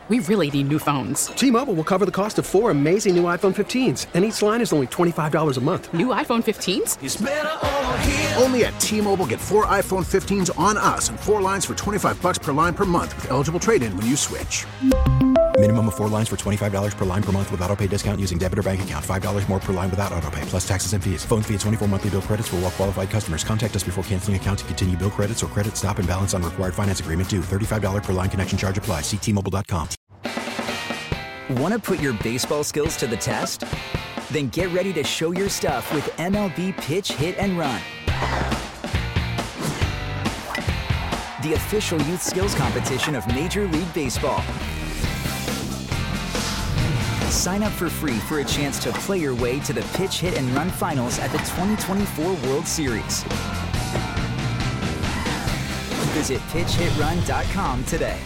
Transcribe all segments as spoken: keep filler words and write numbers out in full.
we really need new phones. T-Mobile will cover the cost of four amazing new iPhone fifteens, and each line is only twenty-five dollars a month. New iPhone fifteens? It's better over here. Only at T-Mobile, get four iPhone fifteens on us and four lines for twenty-five dollars per line per month with eligible trade-in when you switch. Minimum of four lines for twenty-five dollars per line per month with autopay discount using debit or bank account. five dollars more per line without autopay, plus taxes and fees. Phone fee at twenty-four monthly bill credits for well-qualified customers. Contact us before canceling account to continue bill credits or credit stop and balance on required finance agreement due. thirty-five dollars per line connection charge applies. See T Mobile dot com. Want to put your baseball skills to the test? Then get ready to show your stuff with M L B Pitch, Hit, and Run. The official youth skills competition of Major League Baseball. Sign up for free for a chance to play your way to the Pitch, Hit, and Run finals at the twenty twenty-four World Series. Visit pitch hit run dot com today.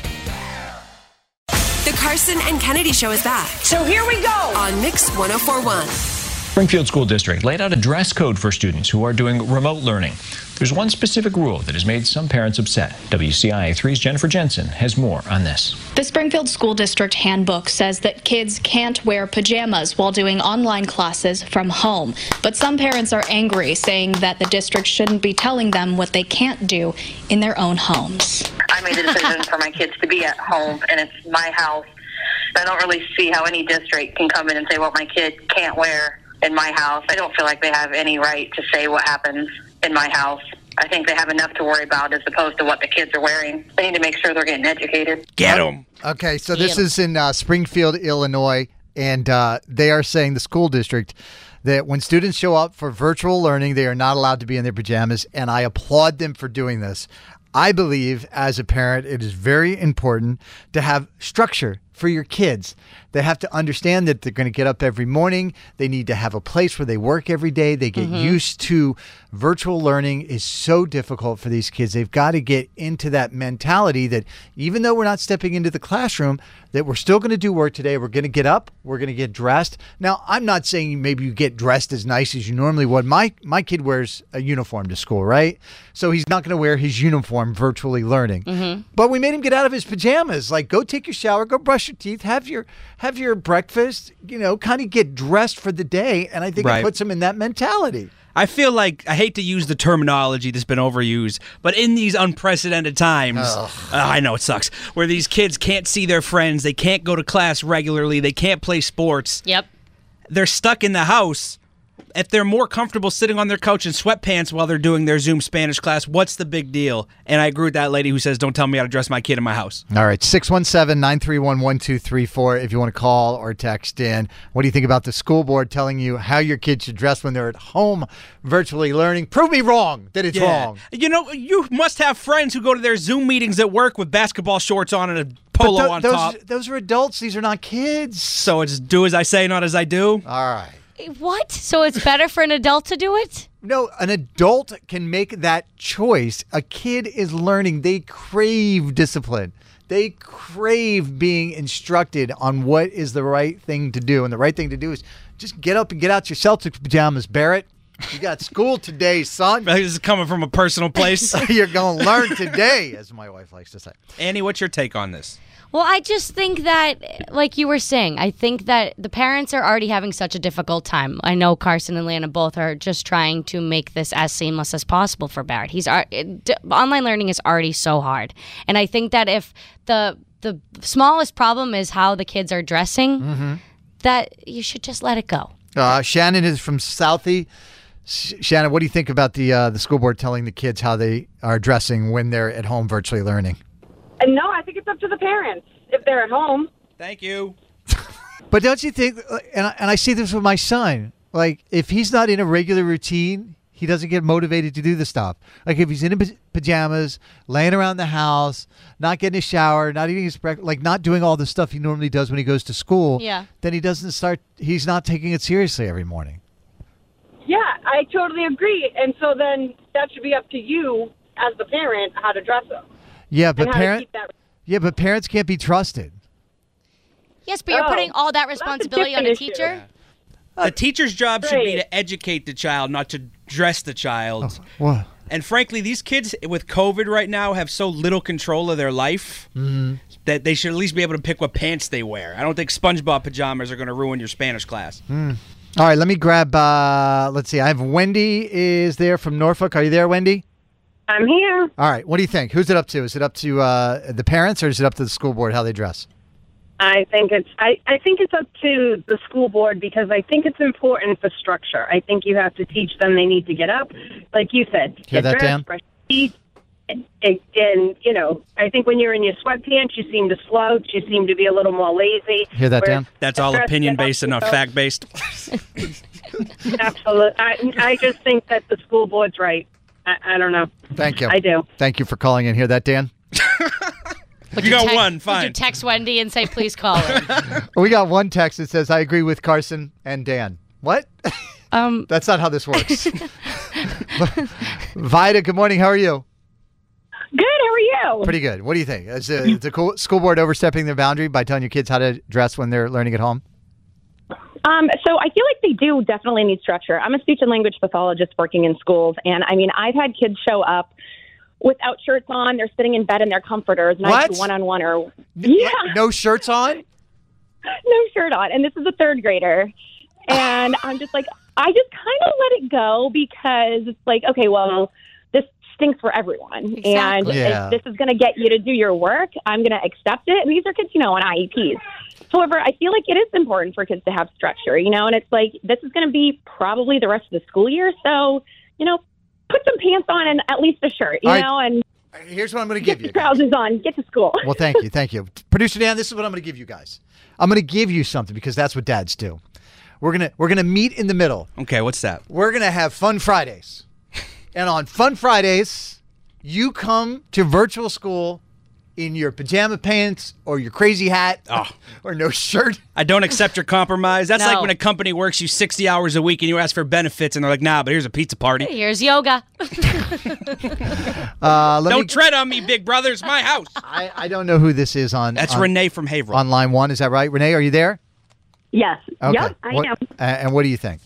The Carson and Kennedy Show is back. So here we go on Mix one oh four point one. Springfield School District laid out a dress code for students who are doing remote learning. There's one specific rule that has made some parents upset. W C I A three's Jennifer Jensen has more on this. The Springfield School District handbook says that kids can't wear pajamas while doing online classes from home. But some parents are angry, saying that the district shouldn't be telling them what they can't do in their own homes. I made the decision for my kids to be at home, and it's my house. I don't really see how any district can come in and say what my kid can't wear in my house. I don't feel like they have any right to say what happens in my house. I think they have enough to worry about as opposed to what the kids are wearing. They need to make sure they're getting educated. Get them. Okay, so this is in uh, Springfield, Illinois, and uh, they are saying, the school district, that when students show up for virtual learning, they are not allowed to be in their pajamas, and I applaud them for doing this. I believe, as a parent, it is very important to have structure for your kids. They have to understand that they're going to get up every morning. They need to have a place where they work every day. They get Mhm. used to virtual learning is so difficult for these kids. They've got to get into that mentality that even though we're not stepping into the classroom, that we're still going to do work today. We're going to get up. We're going to get dressed. Now, I'm not saying maybe you get dressed as nice as you normally would. My my kid wears a uniform to school, right? So he's not going to wear his uniform virtually learning. Mhm. But we made him get out of his pajamas. Like, go take your shower, go brush your teeth, have your have your breakfast, you know, kind of get dressed for the day. And I think Right. it puts him in that mentality. I feel like, I hate to use the terminology that's been overused, but in these unprecedented times, uh, I know it sucks, where these kids can't see their friends, they can't go to class regularly, they can't play sports. Yep. They're stuck in the house. If they're more comfortable sitting on their couch in sweatpants while they're doing their Zoom Spanish class, what's the big deal? And I agree with that lady who says, don't tell me how to dress my kid in my house. All right, six one seven, nine three one, one two three four if you want to call or text in. What do you think about the school board telling you how your kids should dress when they're at home virtually learning? Prove me wrong that it's Yeah. wrong. You know, you must have friends who go to their Zoom meetings at work with basketball shorts on and a polo But tho- on those, top. Those are adults. These are not kids. So it's do as I say, not as I do? All right. What? So it's better for an adult to do it? No, an adult can make that choice. A kid is learning. They crave discipline. They crave being instructed on what is the right thing to do. And the right thing to do is just get up and get out your Celtics pajamas, Barrett. You got school today, son. This is coming from a personal place. You're going to learn today, as my wife likes to say. Annie, what's your take on this? Well, I just think that, like you were saying, I think that the parents are already having such a difficult time. I know Carson and Lana both are just trying to make this as seamless as possible for Barrett. He's ar- d- online learning is already so hard, and I think that if the the smallest problem is how the kids are dressing, Mm-hmm. that you should just let it go. Uh, Shannon is from Southie. Sh- Shannon, what do you think about the uh, the school board telling the kids how they are dressing when they're at home virtually learning? And no, I think it's up to the parents if they're at home. Thank you. But don't you think, and I, and I see this with my son, like if he's not in a regular routine, he doesn't get motivated to do the stuff. Like if he's in his pajamas, laying around the house, not getting a shower, not eating his breakfast, like not doing all the stuff he normally does when he goes to school, Yeah. then he doesn't start, he's not taking it seriously every morning. Yeah, I totally agree. And so then that should be up to you as the parent how to dress them. Yeah, but and how to parent, keep that- yeah, but parents can't be trusted. Yes, but you're Oh, putting all that that's a responsibility on a different issue. teacher. The teacher's job should be Right. to educate the child, not to dress the child. What? And frankly, these kids with COVID right now have so little control of their life Mm-hmm. that they should at least be able to pick what pants they wear. I don't think SpongeBob pajamas are going to ruin your Spanish class. Mm. All right, let me grab, uh, let's see. I have Wendy is there from Norfolk. Are you there, Wendy? I'm here. All right, what do you think? Who's it up to? Is it up to uh, the parents or is it up to the school board how they dress? I think it's I, I think it's up to the school board because I think it's important for structure. I think you have to teach them they need to get up, like you said. Hear get that, dressed, Dan? brush your teeth, and, and, and, you know, I think when you're in your sweatpants, you seem to slouch. You seem to be a little more lazy. Hear that, Whereas Dan? That's all dress, opinion-based and get not up, fact-based. Absolutely. I, I just think that the school board's right. I, I don't know. Thank you. I do. Thank you for calling in. Hear that, Dan? Would You got text- one, Would fine. you text Wendy and say, please call in? We got one text that says, I agree with Carson and Dan. What? Um, That's not how this works. Vida, good morning. How are you? Good. How are you? Pretty good. What do you think? Is the, is the co- school board overstepping their boundary by telling your kids how to dress when they're learning at home? Um, so I feel like they do definitely need structure. I'm a speech and language pathologist working in schools, and I mean, I've had kids show up without shirts on. They're sitting in bed in their comforters, and I What? do one-on-one or yeah, No shirts on? no shirt on. And this is a third grader, and I'm just like, I just kind of let it go because it's like, okay, well, this stinks for everyone, Exactly. and Yeah. if this is going to get you to do your work, I'm going to accept it. And these are kids, you know, on I E Ps. However, I feel like it is important for kids to have structure, you know, and it's like this is going to be probably the rest of the school year. So, you know, put some pants on and at least a shirt, you All right. know, and Here's what I'm going to get give your you. trousers on, get to school. Well, thank you. Thank you. Producer Dan, this is what I'm going to give you guys. I'm going to give you something because that's what dads do. We're going to we're going to meet in the middle. Okay, what's that? We're going to have Fun Fridays. And on Fun Fridays, you come to virtual school in your pajama pants or your crazy hat Oh. or no shirt. I don't accept your compromise. That's No. like when a company works you sixty hours a week and you ask for benefits and they're like, nah, but here's a pizza party. Here's yoga. Uh, let Don't me, tread on me, big brother. It's my house. I, I don't know who this is on. That's on, Renee from Haverhill. on line one. Is that right? Renee, are you there? Yes. Okay. Yep, I What- am. uh, and what do you think?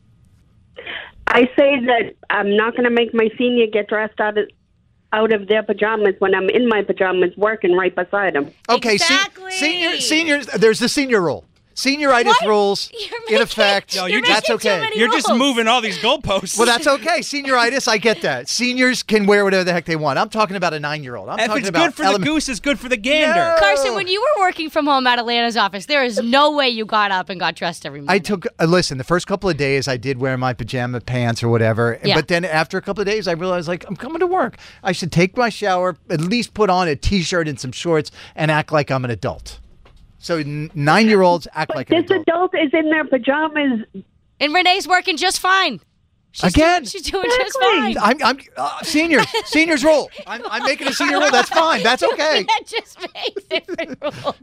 I say that I'm not going to make my senior get dressed out of out of their pajamas when I'm in my pajamas working right beside them. Okay, se- Exactly. senior, seniors. There's the senior rule. Senioritis What? rules You're in making- effect. No, you're you're that's making too okay. many You're just rules. moving all these goalposts. Well, that's okay. Senioritis, I get that. Seniors can wear whatever the heck they want. I'm talking about a nine-year-old. I'm if talking it's about good for the element- goose, it's good for the gander. No. Carson, when you were working from home at Atlanta's office, there is no way you got up and got dressed every morning. I took uh, listen. The first couple of days, I did wear my pajama pants or whatever. Yeah. But then after a couple of days, I realized like I'm coming to work. I should take my shower, at least put on a t-shirt and some shorts, and act like I'm an adult. So n- nine-year-olds act like an This adult. adult is in their pajamas. And Renee's working just fine. She's Again, doing, she's doing just Exactly. fine. I'm, I'm uh, seniors. Seniors rule. I'm, I'm making a senior rule. That's fine. That's okay. That just makes different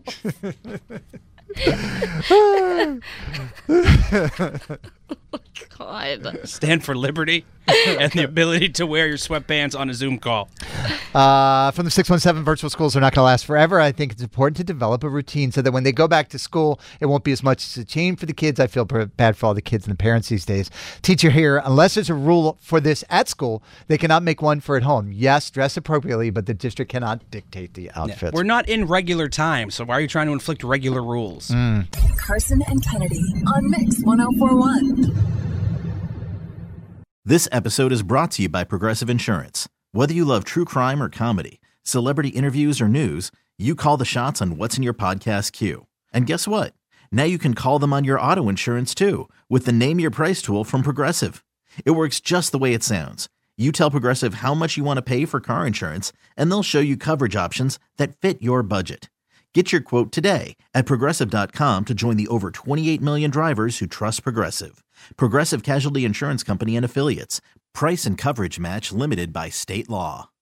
rules. God. Stand for liberty and the ability to wear your sweatpants on a Zoom call. Uh, from the six one seven, virtual schools are not going to last forever. I think it's important to develop a routine so that when they go back to school, it won't be as much as a change for the kids. I feel pr- bad for all the kids and the parents these days. Teacher here, unless there's a rule for this at school, they cannot make one for at home. Yes, dress appropriately, but the district cannot dictate the outfits. We're not in regular time, so why are you trying to inflict regular rules? Mm. Carson and Kennedy on Mix one oh four point one. This episode is brought to you by Progressive Insurance. Whether you love true crime or comedy, celebrity interviews or news, you call the shots on what's in your podcast queue. And guess what? Now you can call them on your auto insurance too with the Name Your Price tool from Progressive. It works just the way it sounds. You tell Progressive how much you want to pay for car insurance, and they'll show you coverage options that fit your budget. Get your quote today at Progressive dot com to join the over twenty-eight million drivers who trust Progressive. Progressive Casualty Insurance Company and Affiliates. Price and coverage match limited by state law.